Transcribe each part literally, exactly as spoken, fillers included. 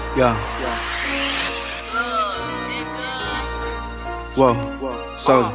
Yeah. Whoa, soldier.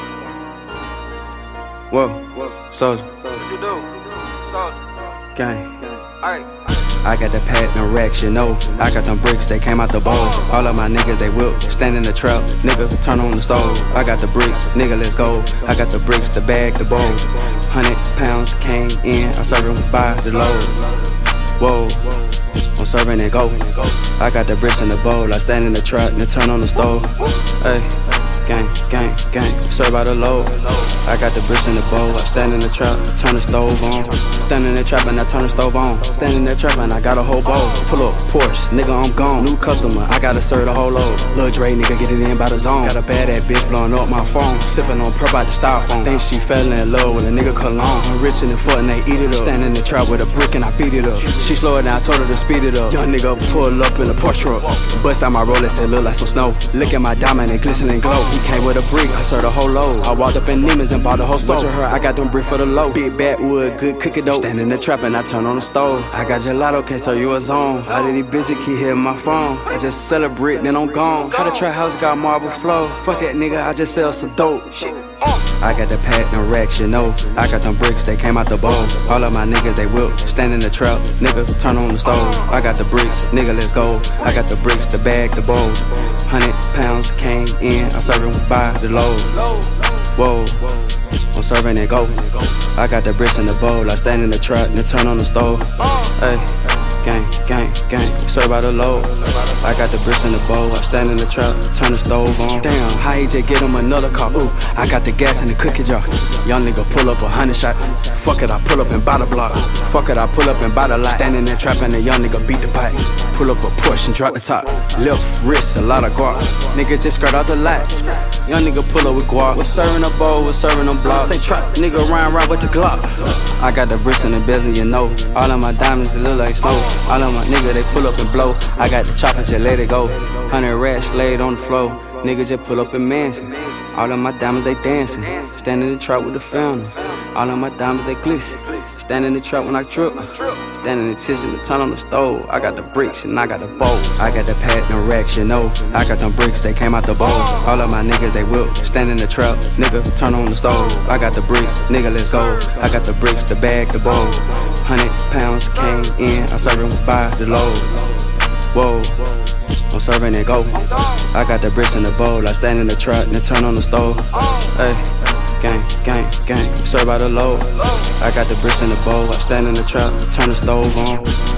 Whoa, soldier. What you do? Soldier. Gang. Alright. I got the platinum racks, you know. I got them bricks, they came out the bowl. All of my niggas, they whip, stand in the trap. Nigga, turn on the stove. I got the bricks, nigga, let's go. I got the bricks, the bag, the bowl. Hundred pounds came in, I serve them by the load. Whoa, I'm serving it go. I got the bricks in the bowl. I stand in the trap and turn on the stove. Hey, gang, gang, gang, serve by the load. I got the bricks in the bowl. I stand in the trap, turn the stove on. Stand in the trap and I turn the stove on. Stand in the trap and I got a whole bowl. Pull up Porsche, nigga, I'm gone. New customer, I gotta serve the whole load. Lil Dre, nigga, get it in by the zone. Got a bad ass bitch blowing up my phone. Sipping on purp out the styrofoam. Think she fell in love with a nigga cologne. I'm rich in the foot and they eat it up. Stand in the trap with a brick and I beat it up. She slow it down, told her to speed it up. Young nigga pull up in a Porsche truck. Bust out my Rolex, it look like some snow. Look at my diamond, it glisten and glow. He came with a brick, I served a whole load. I walked up in Neiman's and bought a whole stove. Her, I got them bricks for the low. Big backwood, good cookie dough. Stand in the trap and I turn on the stove. I got gelato, can't serve you a zone. How did he busy keep hitting my phone? I just sell a brick, then I'm gone. How the trap house got marble flow? Fuck that nigga, I just sell some dope. I got the platinum racks, you know. I got them bricks, they came out the bowl. All of my niggas, they whip, stand in the trap. Nigga, turn on the stove. I got the bricks, nigga, let's go. I got the bricks, the bag, the bowl. Hundred pounds came in, I serve them by the load. Whoa, I'm serving it go. I got the bricks in the bowl. I stand in the trap and turn on the stove. Hey, gang, gang, gang, serve by the load. I got the bricks in the bowl. I stand in the trap, turn the stove on. Damn, how he just get him another car? Ooh, I got the gas in the cookie jar. Young nigga pull up a hundred shots. Fuck it, I pull up and buy the block. Fuck it, I pull up and buy the lot. Stand in the trap and the young nigga beat the pipe. Pull up a Porsche and drop the top. Left wrist, a lot of guap. Nigga just skirt out the lot. Young nigga pull up with guap. We're serving a bowl, we're serving them blocks. Say trap, nigga rhyme right with the Glock. I got the bricks in the bezel, you know. All of my diamonds, they look like snow. All of my nigga, they pull up and blow. I got the chopper, just let it go. Hundred rats laid on the floor. Nigga just pull up in mansions. All of my diamonds, they dancing. Stand in the trap with the fountains. All of my diamonds, they glisten. Stand in the trap when I trip. Stand in the kitchen to turn on the stove. I got the bricks and I got the bowls. I got the platinum racks, you know. I got them bricks, they came out the bowl. All of my niggas, they whip. Stand in the trap, nigga, turn on the stove. I got the bricks, nigga, let's go. I got the bricks, the bag, the bowl. Hundred pounds came in, I serve them by the load. Whoa, I'm serving it go. I got the bricks in the bowl. I stand in the trap and turn on the stove. Hey, gang, gang, gang, serve by the load. I got the bricks in the bowl. I stand in the trap, turn the stove on.